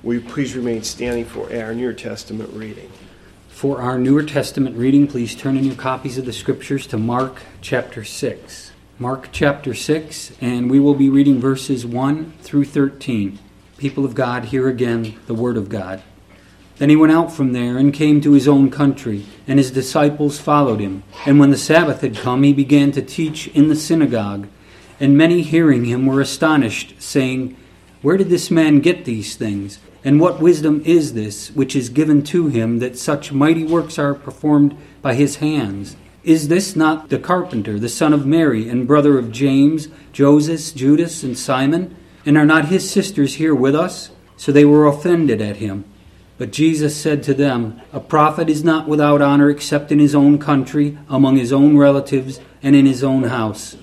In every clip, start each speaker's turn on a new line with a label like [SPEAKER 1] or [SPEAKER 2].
[SPEAKER 1] Will you please remain standing for our New Testament reading?
[SPEAKER 2] For our Newer Testament reading, please turn in your copies of the Scriptures to Mark chapter 6. Mark chapter 6, and we will be reading verses 1 through 13. People of God, hear again the Word of God. Then he went out from there and came to his own country, and his disciples followed him. And when the Sabbath had come, he began to teach in the synagogue. And many hearing him were astonished, saying, "Where did this man get these things? And what wisdom is this which is given to him, that such mighty works are performed by his hands? Is this not the carpenter, the son of Mary, and brother of James, Joseph, Judas, and Simon? And are not his sisters here with us?" So they were offended at him. But Jesus said to them, "A prophet is not without honor except in his own country, among his own relatives, and in his own house."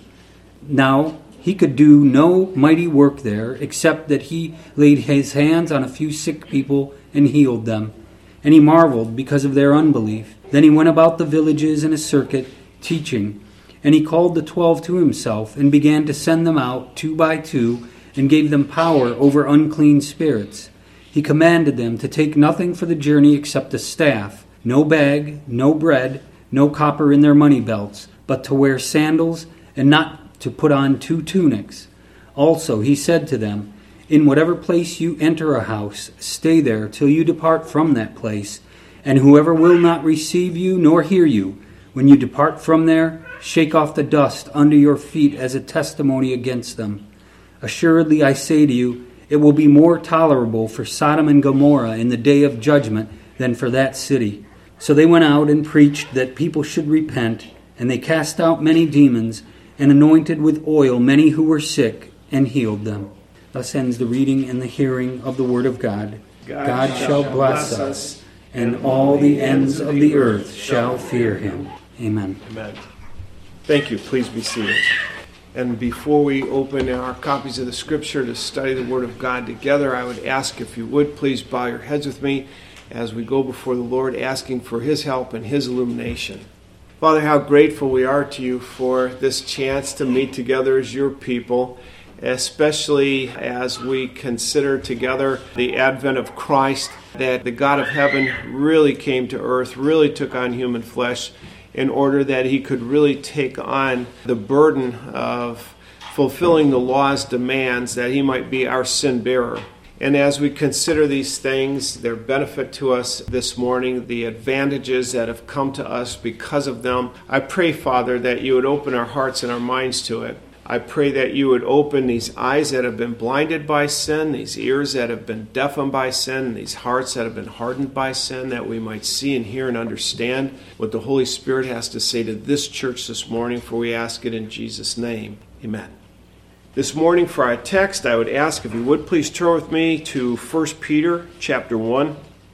[SPEAKER 2] Now he could do no mighty work there, except that he laid his hands on a few sick people and healed them. And he marveled because of their unbelief. Then he went about the villages in a circuit, teaching. And he called the 12 to himself, and began to send them out 2 by 2, and gave them power over unclean spirits. He commanded them to take nothing for the journey except a staff, no bag, no bread, no copper in their money belts, but to wear sandals, and not to put on 2 tunics. Also he said to them, "In whatever place you enter a house, stay there till you depart from that place. And whoever will not receive you nor hear you, when you depart from there, shake off the dust under your feet as a testimony against them. Assuredly I say to you, it will be more tolerable for Sodom and Gomorrah in the day of judgment than for that city." So they went out and preached that people should repent, and they cast out many demons, and anointed with oil many who were sick, and healed them. Thus ends the reading and the hearing of the Word of God. God shall bless us, and all the ends of the earth shall fear him. Amen.
[SPEAKER 1] Amen. Thank you. Please be seated. And before we open our copies of the Scripture to study the Word of God together, I would ask if you would please bow your heads with me as we go before the Lord, asking for His help and His illumination. Father, how grateful we are to you for this chance to meet together as your people, especially as we consider together the advent of Christ, that the God of heaven really came to earth, really took on human flesh in order that he could really take on the burden of fulfilling the law's demands, that he might be our sin bearer. And as we consider these things, their benefit to us this morning, the advantages that have come to us because of them, I pray, Father, that you would open our hearts and our minds to it. I pray that you would open these eyes that have been blinded by sin, these ears that have been deafened by sin, these hearts that have been hardened by sin, that we might see and hear and understand what the Holy Spirit has to say to this church this morning, for we ask it in Jesus' name. Amen. This morning for our text, I would ask if you would please turn with me to 1 Peter chapter 1.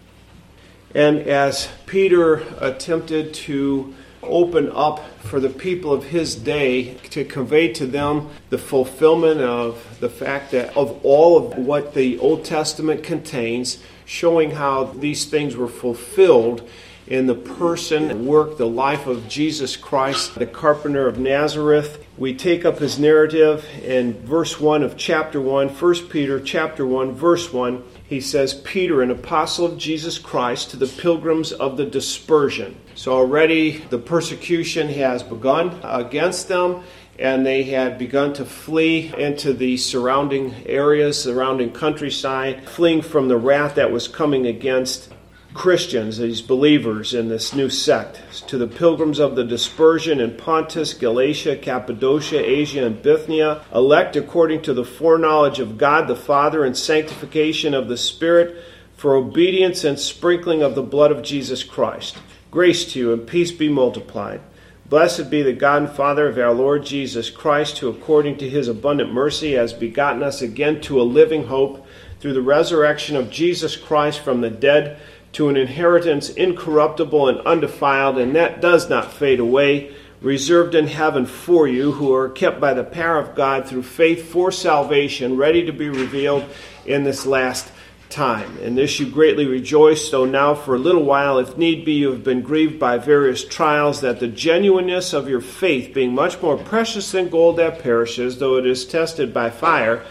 [SPEAKER 1] And as Peter attempted to open up for the people of his day, to convey to them the fulfillment of the fact that of all of what the Old Testament contains, showing how these things were fulfilled in the person, work, the life of Jesus Christ, the carpenter of Nazareth. We take up his narrative in verse 1 of chapter 1, 1 Peter chapter 1, verse 1. He says, "Peter, an apostle of Jesus Christ, to the pilgrims of the dispersion." So already the persecution has begun against them, and they had begun to flee into the surrounding areas, surrounding countryside, fleeing from the wrath that was coming against Christians, these believers in this new sect. To the pilgrims of the dispersion in Pontus, Galatia, Cappadocia, Asia, and Bithynia, elect according to the foreknowledge of God the Father and sanctification of the Spirit, for obedience and sprinkling of the blood of Jesus Christ. Grace to you and peace be multiplied. Blessed be the God and Father of our Lord Jesus Christ, who according to his abundant mercy has begotten us again to a living hope through the resurrection of Jesus Christ from the dead, to an inheritance incorruptible and undefiled, and that does not fade away, reserved in heaven for you, who are kept by the power of God through faith for salvation, ready to be revealed in this last time. In this you greatly rejoice, though now for a little while, if need be, you have been grieved by various trials, that the genuineness of your faith, being much more precious than gold that perishes, though it is tested by fire,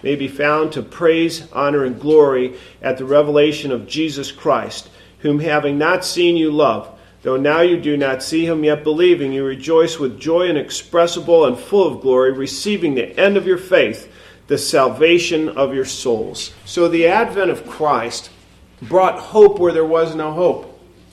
[SPEAKER 1] may be found to praise, honor, and glory at the revelation of Jesus Christ, whom having not seen you love, though now you do not see him, yet believing you rejoice with joy inexpressible and full of glory, receiving the end of your faith, the salvation of your souls. So the advent of Christ brought hope where there was no hope.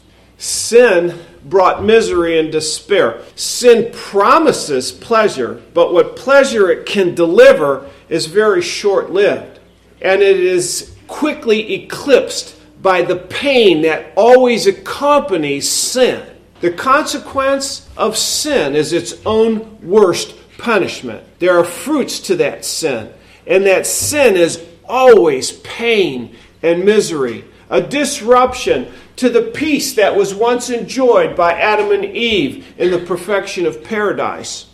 [SPEAKER 1] Sin brought misery and despair. Sin promises pleasure, but what pleasure it can deliver is very short-lived. And it is quickly eclipsed by the pain that always accompanies sin. The consequence of sin is its own worst punishment. There are fruits to that sin, and that sin is always pain and misery, a disruption to the peace that was once enjoyed by Adam and Eve in the perfection of paradise.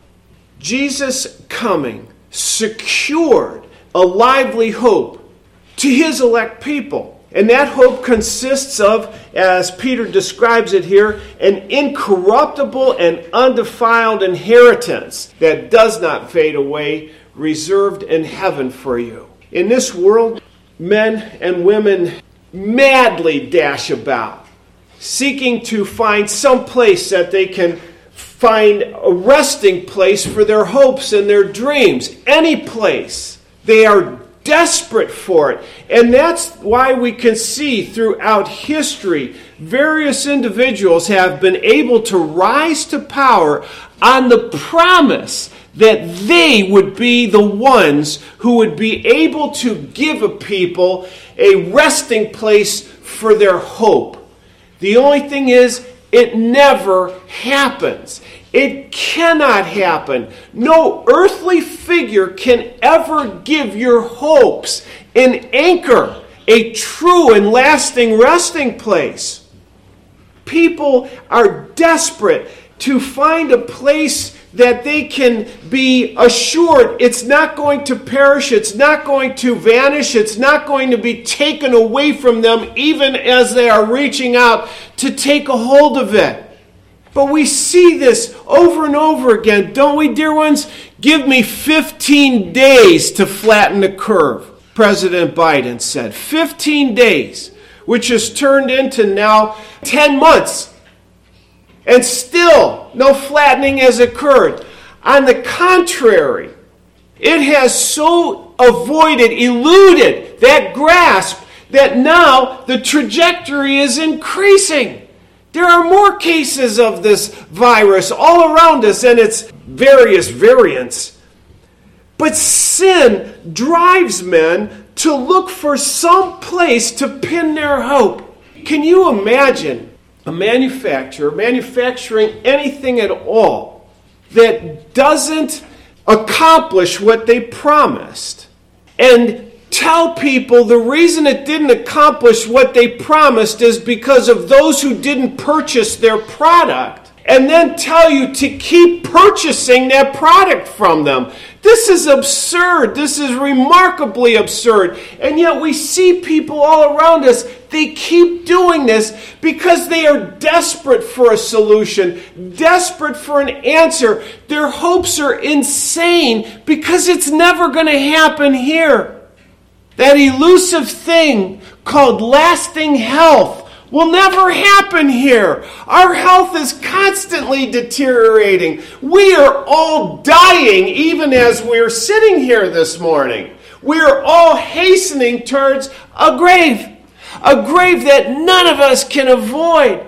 [SPEAKER 1] Jesus' coming secured a lively hope to his elect people. And that hope consists of, as Peter describes it here, an incorruptible and undefiled inheritance that does not fade away, reserved in heaven for you. In this world, men and women madly dash about, seeking to find some place that they can find a resting place for their hopes and their dreams. Any place. They are desperate for it. And that's why we can see throughout history, various individuals have been able to rise to power on the promise that they would be the ones who would be able to give a people a resting place for their hope. The only thing is, it never happens. It cannot happen. No earthly figure can ever give your hopes an anchor, a true and lasting resting place. People are desperate to find a place that they can be assured it's not going to perish, it's not going to vanish, it's not going to be taken away from them even as they are reaching out to take a hold of it. But we see this over and over again, don't we, dear ones? Give me 15 days to flatten the curve, President Biden said. 15 days, which has turned into now 10 months. And still, no flattening has occurred. On the contrary, it has so eluded that grasp that now the trajectory is increasing. There are more cases of this virus all around us and its various variants. But sin drives men to look for some place to pin their hope. Can you imagine a manufacturer manufacturing anything at all that doesn't accomplish what they promised and tell people the reason it didn't accomplish what they promised is because of those who didn't purchase their product, and then tell you to keep purchasing that product from them? This is absurd. This is remarkably absurd. And yet we see people all around us, they keep doing this because they are desperate for a solution, desperate for an answer. Their hopes are insane because it's never going to happen here. That elusive thing called lasting health will never happen here. Our health is constantly deteriorating. We are all dying even as we're sitting here this morning. We are all hastening towards a grave that none of us can avoid.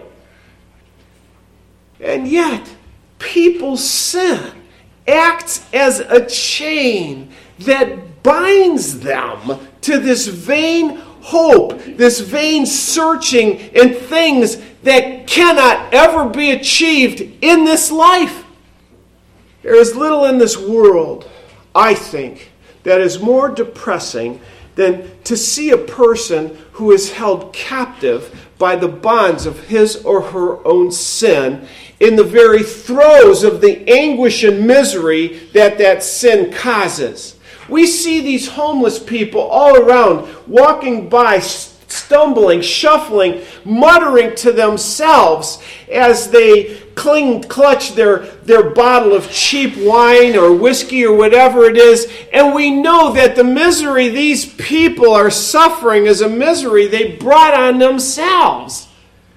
[SPEAKER 1] And yet, people's sin acts as a chain that binds them to this vain hope, this vain searching in things that cannot ever be achieved in this life. There is little in this world, I think, that is more depressing than to see a person who is held captive by the bonds of his or her own sin in the very throes of the anguish and misery that sin causes. We see these homeless people all around, walking by, stumbling, shuffling, muttering to themselves as they clutch their bottle of cheap wine or whiskey or whatever it is, and we know that the misery these people are suffering is a misery they brought on themselves.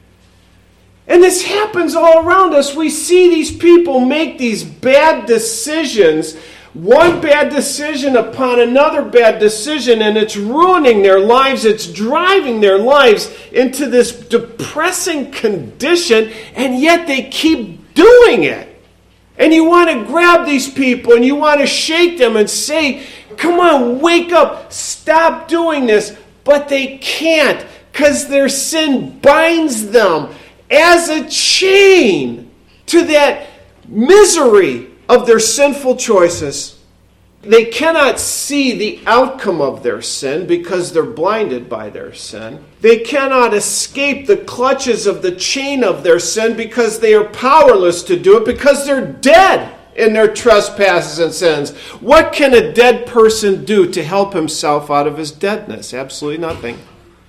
[SPEAKER 1] And this happens all around us. We see these people make these bad decisions, one bad decision upon another bad decision, and it's ruining their lives. It's driving their lives into this depressing condition, and yet they keep doing it. And you want to grab these people and you want to shake them and say, come on, wake up, stop doing this. But they can't, because their sin binds them as a chain to that misery of their sinful choices. They cannot see the outcome of their sin because they're blinded by their sin. They cannot escape the clutches of the chain of their sin because they are powerless to do it, because they're dead in their trespasses and sins. What can a dead person do to help himself out of his deadness? Absolutely nothing.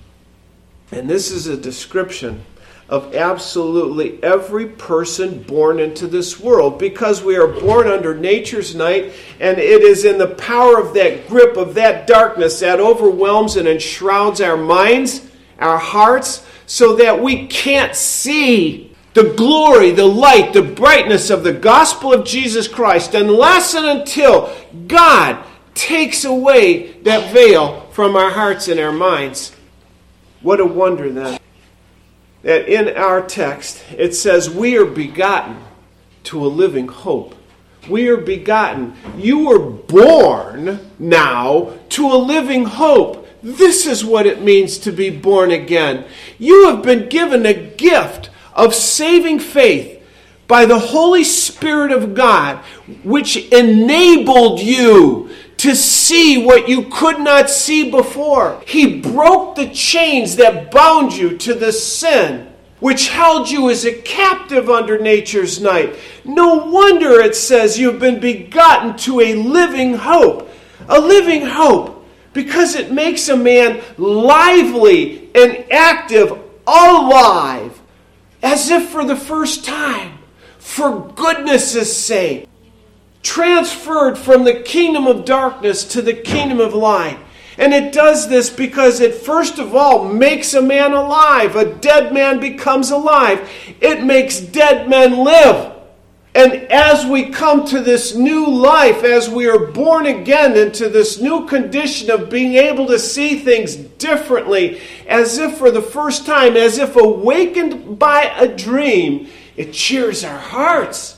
[SPEAKER 1] And this is a description of absolutely every person born into this world, because we are born under nature's night, and it is in the power of that grip of that darkness that overwhelms and enshrouds our minds, our hearts, so that we can't see the glory, the light, the brightness of the gospel of Jesus Christ unless and until God takes away that veil from our hearts and our minds. What a wonder then that in our text it says we are begotten to a living hope. We are begotten. You were born now to a living hope. This is what it means to be born again. You have been given a gift of saving faith by the Holy Spirit of God, which enabled you to see what you could not see before. He broke the chains that bound you to the sin, which held you as a captive under nature's night. No wonder it says you've been begotten to a living hope. A living hope, because it makes a man lively and active, alive, as if for the first time, for goodness' sake. Transferred from the kingdom of darkness to the kingdom of light. And it does this because it first of all makes a man alive. A dead man becomes alive. It makes dead men live. And as we come to this new life, as we are born again into this new condition of being able to see things differently, as if for the first time, as if awakened by a dream, it cheers our hearts.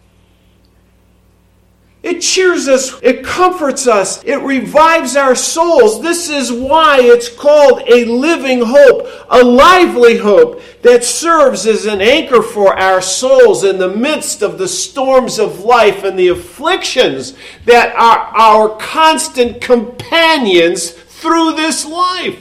[SPEAKER 1] It cheers us, it comforts us, it revives our souls. This is why it's called a living hope, a lively hope that serves as an anchor for our souls in the midst of the storms of life and the afflictions that are our constant companions through this life.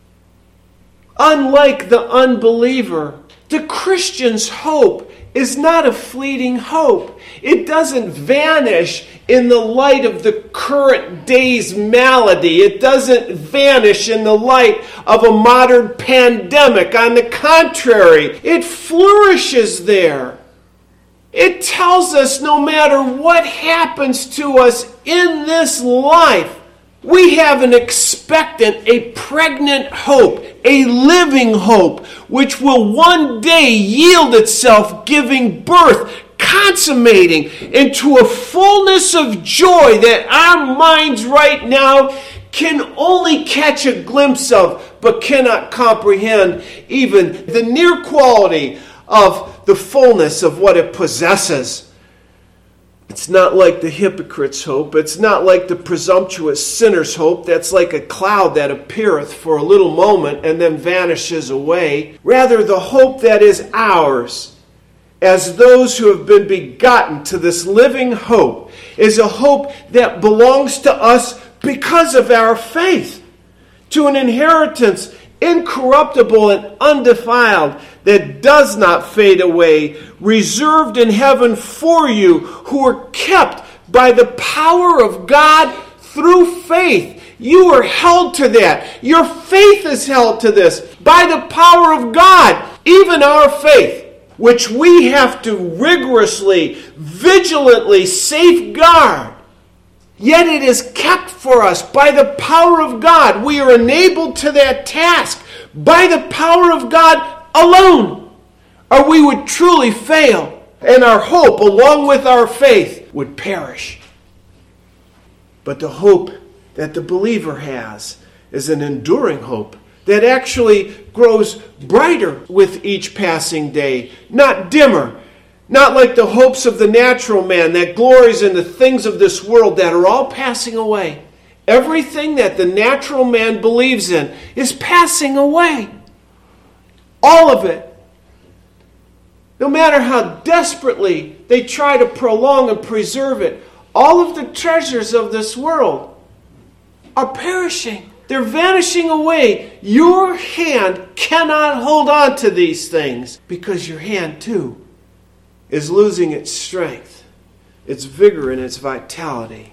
[SPEAKER 1] Unlike the unbeliever, the Christian's hope is not a fleeting hope. It doesn't vanish in the light of the current day's malady. It doesn't vanish in the light of a modern pandemic. On the contrary, it flourishes there. It tells us no matter what happens to us in this life, we have an expectant, a pregnant hope, a living hope, which will one day yield itself, giving birth, consummating into a fullness of joy that our minds right now can only catch a glimpse of, but cannot comprehend even the near quality of the fullness of what it possesses. It's not like the hypocrite's hope. It's not like the presumptuous sinner's hope. That's like a cloud that appeareth for a little moment and then vanishes away. Rather, the hope that is ours as those who have been begotten to this living hope is a hope that belongs to us because of our faith, to an inheritance incorruptible and undefiled, that does not fade away, reserved in heaven for you, who are kept by the power of God through faith. You are held to that. Your faith is held to this by the power of God, even our faith. which we have to rigorously, vigilantly safeguard. Yet it is kept for us by the power of God. We are enabled to that task by the power of God alone, or we would truly fail, and our hope, along with our faith, would perish. But the hope that the believer has is an enduring hope that actually grows brighter with each passing day, not dimmer, not like the hopes of the natural man that glories in the things of this world that are all passing away. Everything that the natural man believes in is passing away. All of it. No matter how desperately they try to prolong and preserve it, all of the treasures of this world are perishing. They're vanishing away. Your hand cannot hold on to these things because your hand too is losing its strength, its vigor, and its vitality.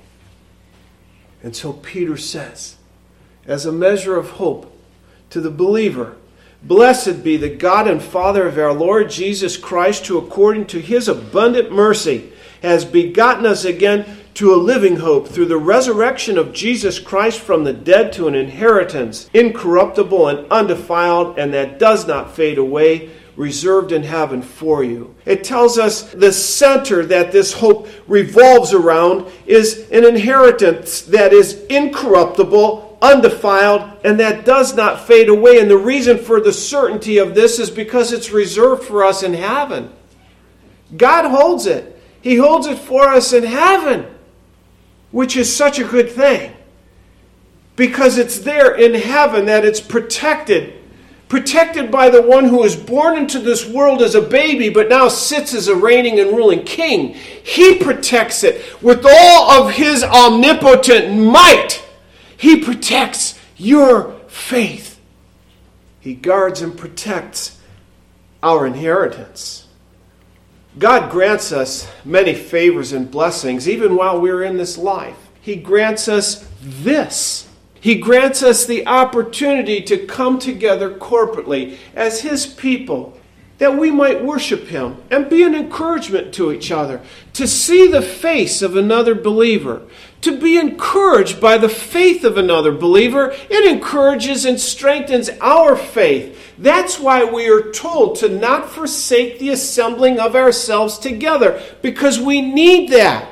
[SPEAKER 1] And so Peter says, as a measure of hope to the believer, blessed be the God and Father of our Lord Jesus Christ, who according to his abundant mercy has begotten us again to a living hope through the resurrection of Jesus Christ from the dead, to an inheritance incorruptible and undefiled, and that does not fade away, reserved in heaven for you. It tells us the center that this hope revolves around is an inheritance that is incorruptible, undefiled, and that does not fade away. And the reason for the certainty of this is because it's reserved for us in heaven. God holds it. He holds it for us in heaven, which is such a good thing, because it's there in heaven that it's protected by the one who was born into this world as a baby but now sits as a reigning and ruling king. He protects it with all of his omnipotent might. He protects your faith. He guards and protects our inheritance. God grants us many favors and blessings even while we're in this life. He grants us this. He grants us the opportunity to come together corporately as his people, that we might worship him and be an encouragement to each other, to see the face of another believer, to be encouraged by the faith of another believer. It encourages and strengthens our faith. That's why we are told to not forsake the assembling of ourselves together, because we need that.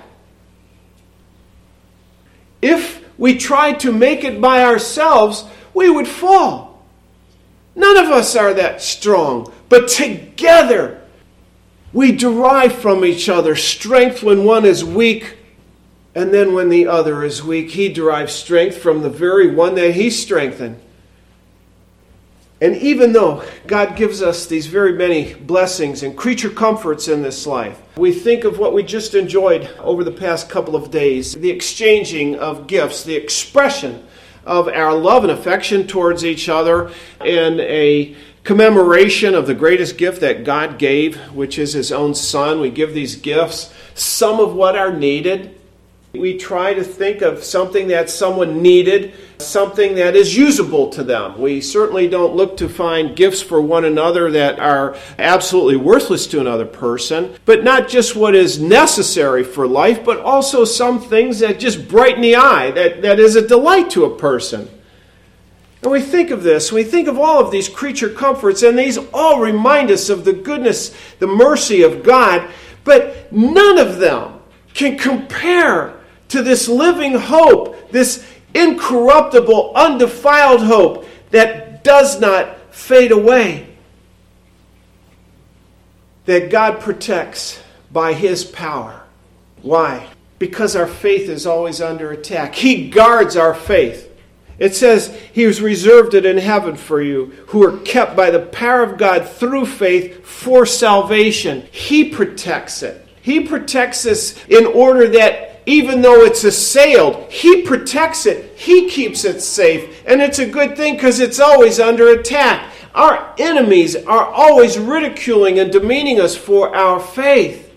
[SPEAKER 1] If we tried to make it by ourselves, we would fall. None of us are that strong, but together we derive from each other strength when one is weak, and then when the other is weak, he derives strength from the very one that he strengthened. And even though God gives us these very many blessings and creature comforts in this life, we think of what we just enjoyed over the past couple of days, the exchanging of gifts, the expression of our love and affection towards each other, and a commemoration of the greatest gift that God gave, which is his own Son. We give these gifts, some of what are needed. We try to think of something that someone needed, something that is usable to them. We certainly don't look to find gifts for one another that are absolutely worthless to another person, but not just what is necessary for life, but also some things that just brighten the eye, that is a delight to a person. And we think of this, we think of all of these creature comforts, and these all remind us of the goodness, the mercy of God, but none of them can compare to this living hope, this incorruptible, undefiled hope that does not fade away, that God protects by his power. Why? Because our faith is always under attack. He guards our faith. It says he has reserved it in heaven for you, who are kept by the power of God through faith for salvation. He protects it. He protects us in order that even though it's assailed, he protects it. He keeps it safe. And it's a good thing because it's always under attack. Our enemies are always ridiculing and demeaning us for our faith.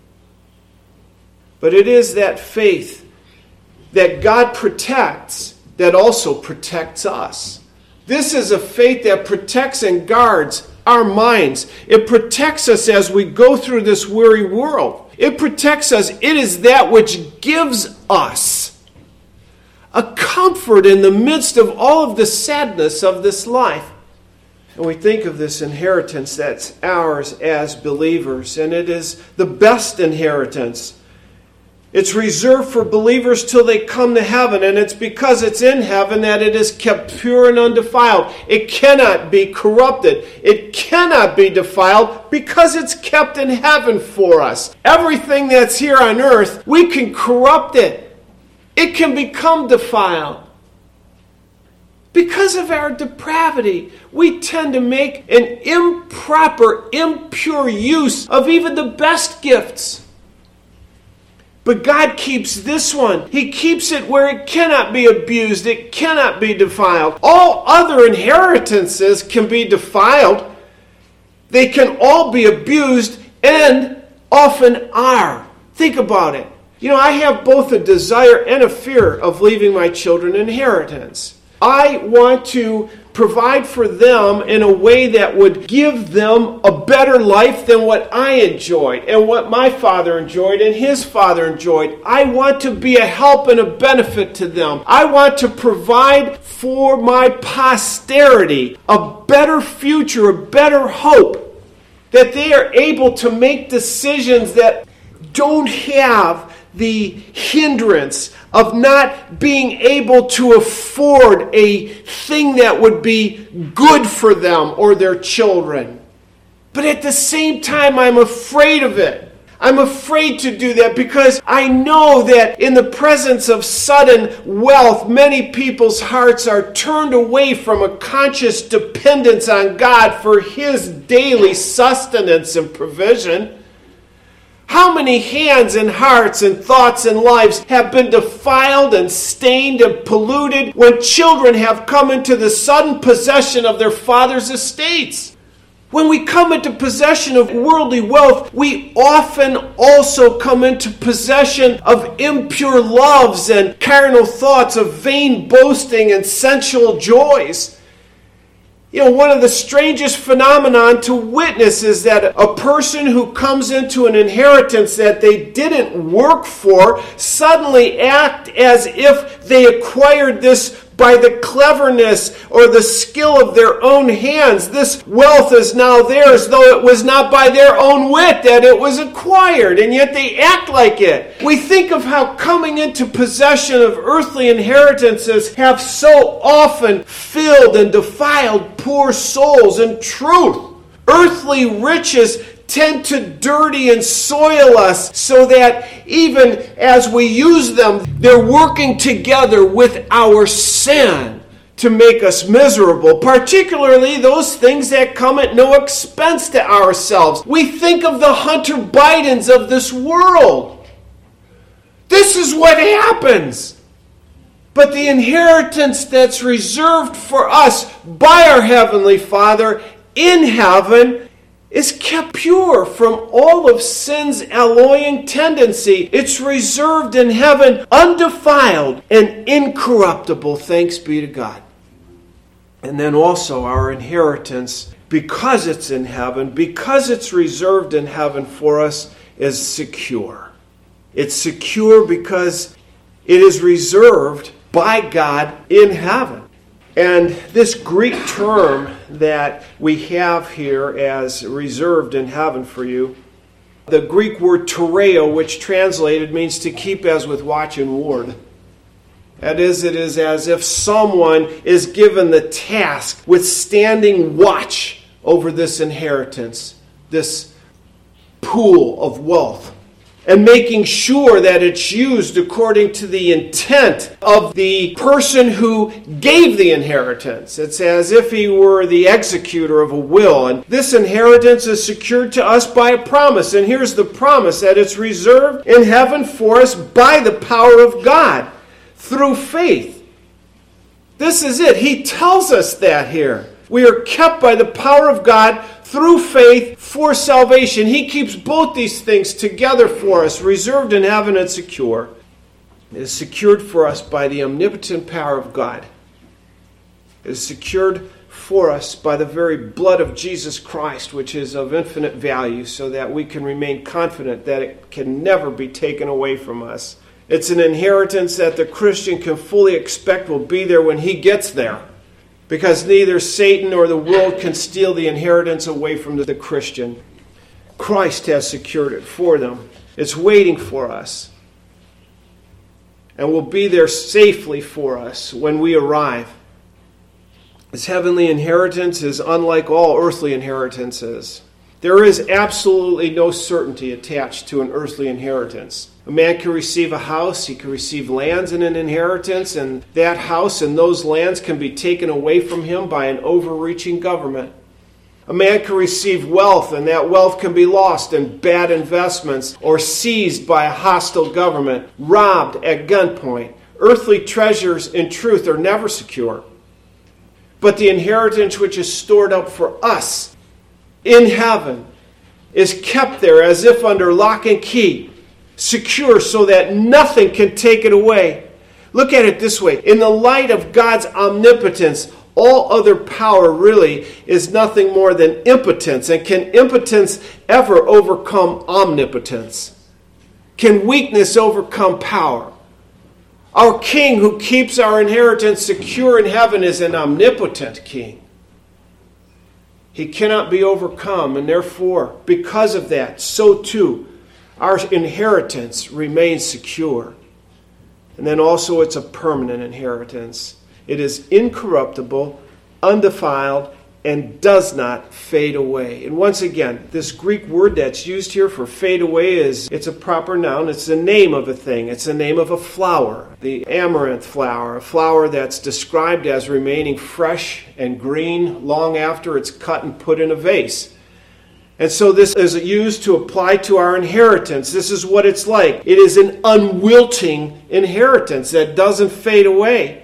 [SPEAKER 1] But it is that faith that God protects that also protects us. This is a faith that protects and guards our minds. It protects us as we go through this weary world. It protects us. It is that which gives us a comfort in the midst of all of the sadness of this life. And we think of this inheritance that's ours as believers, and it is the best inheritance. It's reserved for believers till they come to heaven, and it's because it's in heaven that it is kept pure and undefiled. It cannot be corrupted. It cannot be defiled because it's kept in heaven for us. Everything that's here on earth, we can corrupt it. It can become defiled. Because of our depravity, we tend to make an improper, impure use of even the best gifts. But God keeps this one. He keeps it where it cannot be abused. It cannot be defiled. All other inheritances can be defiled. They can all be abused and often are. Think about it. I have both a desire and a fear of leaving my children inheritance. I want to provide for them in a way that would give them a better life than what I enjoyed and what my father enjoyed and his father enjoyed. I want to be a help and a benefit to them. I want to provide for my posterity a better future, a better hope, that they are able to make decisions that don't have the hindrance of not being able to afford a thing that would be good for them or their children. But at the same time, I'm afraid of it. I'm afraid to do that because I know that in the presence of sudden wealth, many people's hearts are turned away from a conscious dependence on God for His daily sustenance and provision. How many hands and hearts and thoughts and lives have been defiled and stained and polluted when children have come into the sudden possession of their father's estates? When we come into possession of worldly wealth, we often also come into possession of impure loves and carnal thoughts, of vain boasting and sensual joys. One of the strangest phenomenon to witness is that a person who comes into an inheritance that they didn't work for suddenly act as if they acquired this by the cleverness or the skill of their own hands. This wealth is now theirs, though it was not by their own wit that it was acquired, and yet they act like it. We think of how coming into possession of earthly inheritances have so often filled and defiled poor souls. In truth, earthly riches tend to dirty and soil us so that even as we use them, they're working together with our sin to make us miserable, particularly those things that come at no expense to ourselves. We think of the Hunter Bidens of this world. This is what happens. But the inheritance that's reserved for us by our Heavenly Father in heaven is kept pure from all of sin's alloying tendency. It's reserved in heaven, undefiled and incorruptible, thanks be to God. And then also our inheritance, because it's in heaven, because it's reserved in heaven for us, is secure. It's secure because it is reserved by God in heaven. And this Greek term that we have here as reserved in heaven for you, the Greek word tereo, which translated means to keep as with watch and ward. That is, it is as if someone is given the task with standing watch over this inheritance, this pool of wealth, and making sure that it's used according to the intent of the person who gave the inheritance. It's as if he were the executor of a will. And this inheritance is secured to us by a promise. And here's the promise, that it's reserved in heaven for us by the power of God through faith. This is it. He tells us that here. We are kept by the power of God through faith for salvation. He keeps both these things together for us, reserved in heaven and secure. It is secured for us by the omnipotent power of God. It is secured for us by the very blood of Jesus Christ, which is of infinite value, so that we can remain confident that it can never be taken away from us. It's an inheritance that the Christian can fully expect will be there when he gets there, because neither Satan nor the world can steal the inheritance away from the Christian. Christ has secured it for them. It's waiting for us, and will be there safely for us when we arrive. This heavenly inheritance is unlike all earthly inheritances. There is absolutely no certainty attached to an earthly inheritance. A man can receive a house, he can receive lands in an inheritance, and that house and those lands can be taken away from him by an overreaching government. A man can receive wealth, and that wealth can be lost in bad investments or seized by a hostile government, robbed at gunpoint. Earthly treasures, in truth, are never secure. But the inheritance which is stored up for us in heaven is kept there as if under lock and key, secure so that nothing can take it away. Look at it this way. In the light of God's omnipotence, all other power really is nothing more than impotence. And can impotence ever overcome omnipotence? Can weakness overcome power? Our King who keeps our inheritance secure in heaven is an omnipotent King. He cannot be overcome, and therefore, because of that, so too, our inheritance remains secure. And then also it's a permanent inheritance. It is incorruptible, undefiled, and does not fade away. And once again, this Greek word that's used here for fade away it's a proper noun. It's the name of a thing. It's the name of a flower, the amaranth flower, a flower that's described as remaining fresh and green long after it's cut and put in a vase. And so this is used to apply to our inheritance. This is what it's like. It is an unwilting inheritance that doesn't fade away.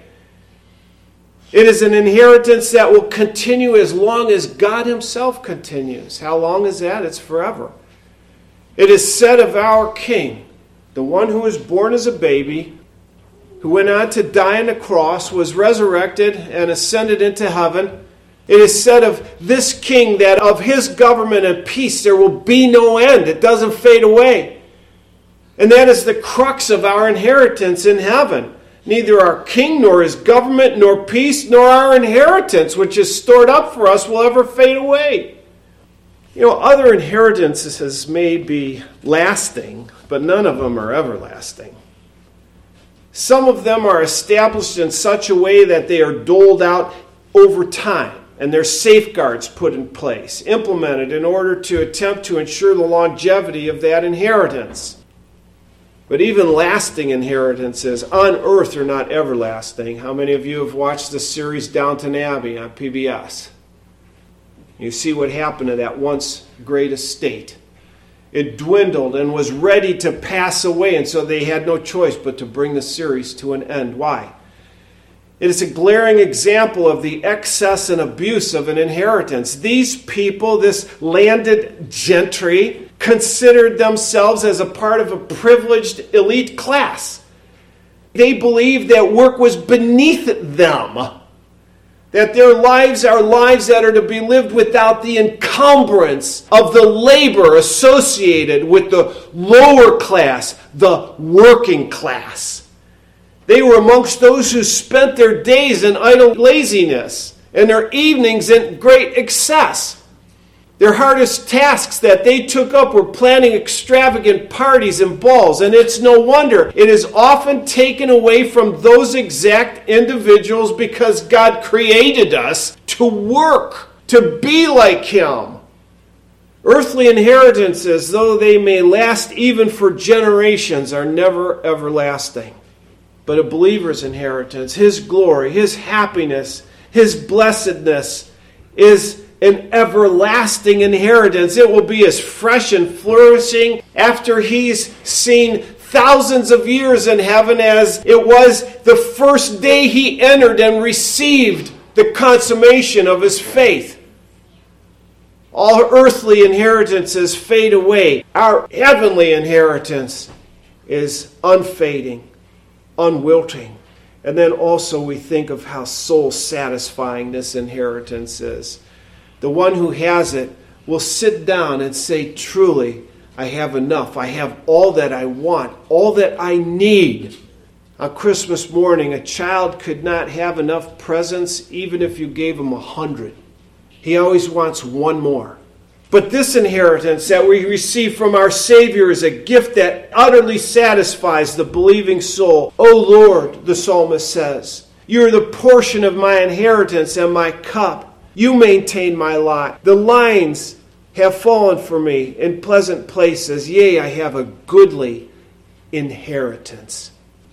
[SPEAKER 1] It is an inheritance that will continue as long as God himself continues. How long is that? It's forever. It is said of our King, the one who was born as a baby, who went on to die on the cross, was resurrected and ascended into heaven. It is said of this King that of his government and peace there will be no end. It doesn't fade away. And that is the crux of our inheritance in heaven. Neither our King, nor his government, nor peace, nor our inheritance, which is stored up for us, will ever fade away. You know, other inheritances may be lasting, but none of them are everlasting. Some of them are established in such a way that they are doled out over time, and there's safeguards put in place, implemented in order to attempt to ensure the longevity of that inheritance. But even lasting inheritances on earth are not everlasting. How many of you have watched the series Downton Abbey on PBS? You see what happened to that once great estate. It dwindled and was ready to pass away, and so they had no choice but to bring the series to an end. Why? It is a glaring example of the excess and abuse of an inheritance. These people, this landed gentry, considered themselves as a part of a privileged elite class. They believed that work was beneath them, that their lives are lives that are to be lived without the encumbrance of the labor associated with the lower class, the working class. They were amongst those who spent their days in idle laziness and their evenings in great excess. Their hardest tasks that they took up were planning extravagant parties and balls, and it's no wonder it is often taken away from those exact individuals because God created us to work, to be like Him. Earthly inheritances, though they may last even for generations, are never everlasting. But a believer's inheritance, his glory, his happiness, his blessedness is an everlasting inheritance. It will be as fresh and flourishing after he's seen thousands of years in heaven as it was the first day he entered and received the consummation of his faith. All earthly inheritances fade away. Our heavenly inheritance is unfading, unwilting. And then also we think of how soul satisfying this inheritance is. The one who has it will sit down and say, truly, I have enough. I have all that I want, all that I need. On Christmas morning, a child could not have enough presents even if you gave him 100. He always wants one more. But this inheritance that we receive from our Savior is a gift that utterly satisfies the believing soul. O Lord, the psalmist says, you are the portion of my inheritance and my cup. You maintain my lot. The lines have fallen for me in pleasant places. Yea, I have a goodly inheritance.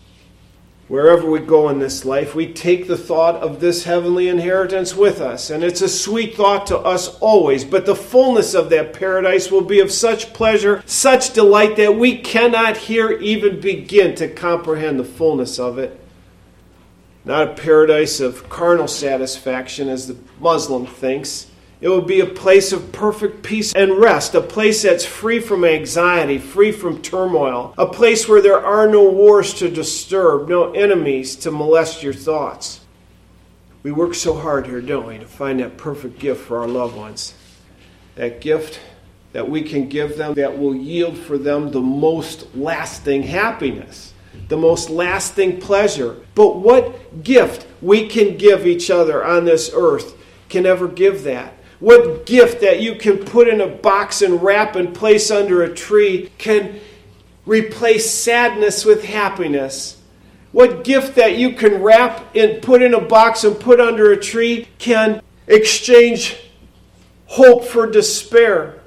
[SPEAKER 1] Wherever we go in this life, we take the thought of this heavenly inheritance with us. And it's a sweet thought to us always. But the fullness of that paradise will be of such pleasure, such delight, that we cannot here even begin to comprehend the fullness of it. Not a paradise of carnal satisfaction, as the Muslim thinks. It will be a place of perfect peace and rest, a place that's free from anxiety, free from turmoil, a place where there are no wars to disturb, no enemies to molest your thoughts. We work so hard here, don't we, to find that perfect gift for our loved ones. That gift that we can give them that will yield for them the most lasting happiness, the most lasting pleasure. But what gift we can give each other on this earth can ever give that? What gift that you can put in a box and wrap and place under a tree can replace sadness with happiness? What gift that you can wrap and put in a box and put under a tree can exchange hope for despair,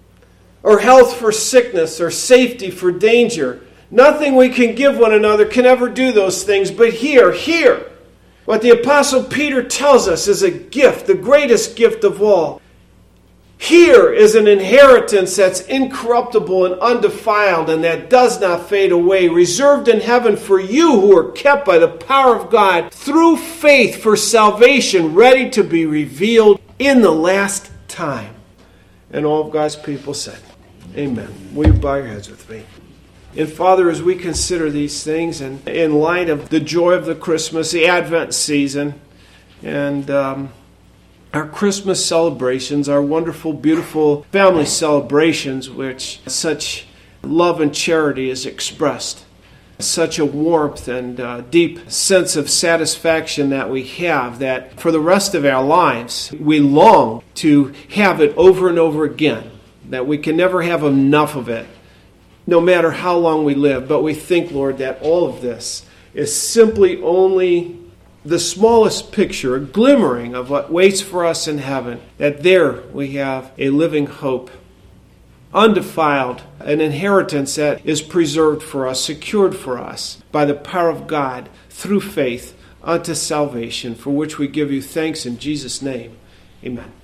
[SPEAKER 1] or health for sickness, or safety for danger? Nothing we can give one another can ever do those things, but here, what the Apostle Peter tells us is a gift, the greatest gift of all. Here is an inheritance that's incorruptible and undefiled and that does not fade away, reserved in heaven for you who are kept by the power of God through faith for salvation, ready to be revealed in the last time. And all of God's people said, amen. Will you bow your heads with me? And Father, as we consider these things, and in light of the joy of the Christmas, the Advent season, and our Christmas celebrations, our wonderful, beautiful family celebrations, which such love and charity is expressed, such a warmth and deep sense of satisfaction that we have, that for the rest of our lives, we long to have it over and over again, that we can never have enough of it, no matter how long we live. But we think, Lord, that all of this is simply only the smallest picture, a glimmering of what waits for us in heaven, that there we have a living hope, undefiled, an inheritance that is preserved for us, secured for us by the power of God through faith unto salvation, for which we give you thanks in Jesus' name. Amen.